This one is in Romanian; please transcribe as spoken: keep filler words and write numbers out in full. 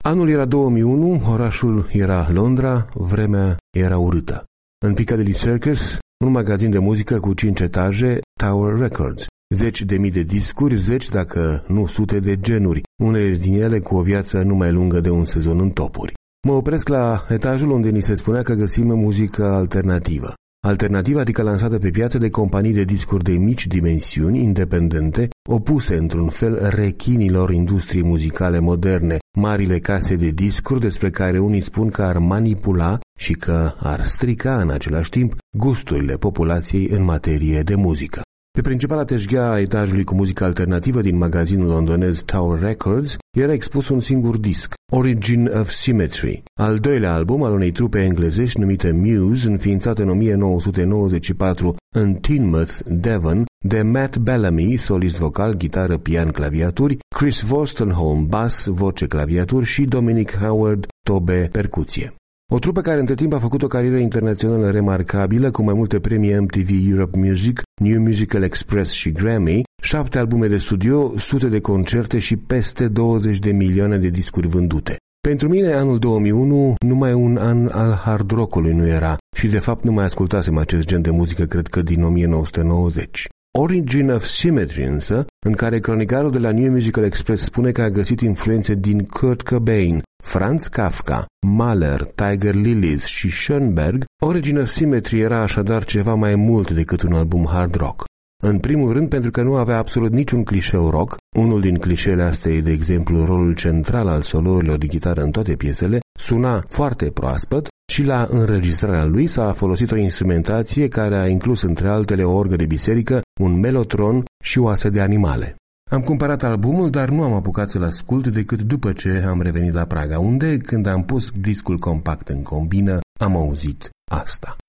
Anul era două mii unu, orașul era Londra, vremea era urâtă. În Piccadilly Circus, un magazin de muzică cu cinci etaje, Tower Records. Zeci de mii de discuri, zeci, dacă nu sute de genuri, unele din ele cu o viață nu mai lungă de un sezon în topuri. Mă opresc la etajul unde ni se spunea că găsim muzică alternativă. Alternativă, adică lansată pe piață de companii de discuri de mici dimensiuni, independente, opuse într-un fel rechinilor industriei muzicale moderne, marile case de discuri despre care unii spun că ar manipula și că ar strica în același timp gusturile populației în materie de muzică. Pe principala teșghea a etajului cu muzică alternativă din magazinul londonez Tower Records era expus un singur disc, Origin of Symmetry, al doilea album al unei trupe englezești numită Muse, înființată în o mie nouă sute nouăzeci și patru în Teignmouth, Devon, de Matt Bellamy, solist vocal, gitară, pian, claviaturi, Chris Wolstenholme, bass, voce, claviaturi și Dominic Howard, tobe, percuție. O trupă care între timp a făcut o carieră internațională remarcabilă cu mai multe premii M T V Europe Music, New Musical Express și Grammy, șapte albume de studio, sute de concerte și peste douăzeci de milioane de discuri vândute. Pentru mine, anul două mii unu, numai un an al hard rock-ului nu era și de fapt nu mai ascultasem acest gen de muzică, cred că din o mie nouă sute nouăzeci. Origin of Symmetry însă, în care cronicarul de la New Musical Express spune că a găsit influențe din Kurt Cobain, Franz Kafka, Mahler, Tiger Lillis și Schoenberg, Origin of Symmetry era așadar ceva mai mult decât un album hard rock. În primul rând pentru că nu avea absolut niciun clișeu rock, unul din clișeele astea e de exemplu rolul central al solourilor de chitară în toate piesele, suna foarte proaspăt și la înregistrarea lui s-a folosit o instrumentație care a inclus între altele o orgă de biserică, un melotron și oase de animale. Am cumpărat albumul, dar nu am apucat să-l ascult decât după ce am revenit la Praga, unde, când am pus discul compact în combină, am auzit asta.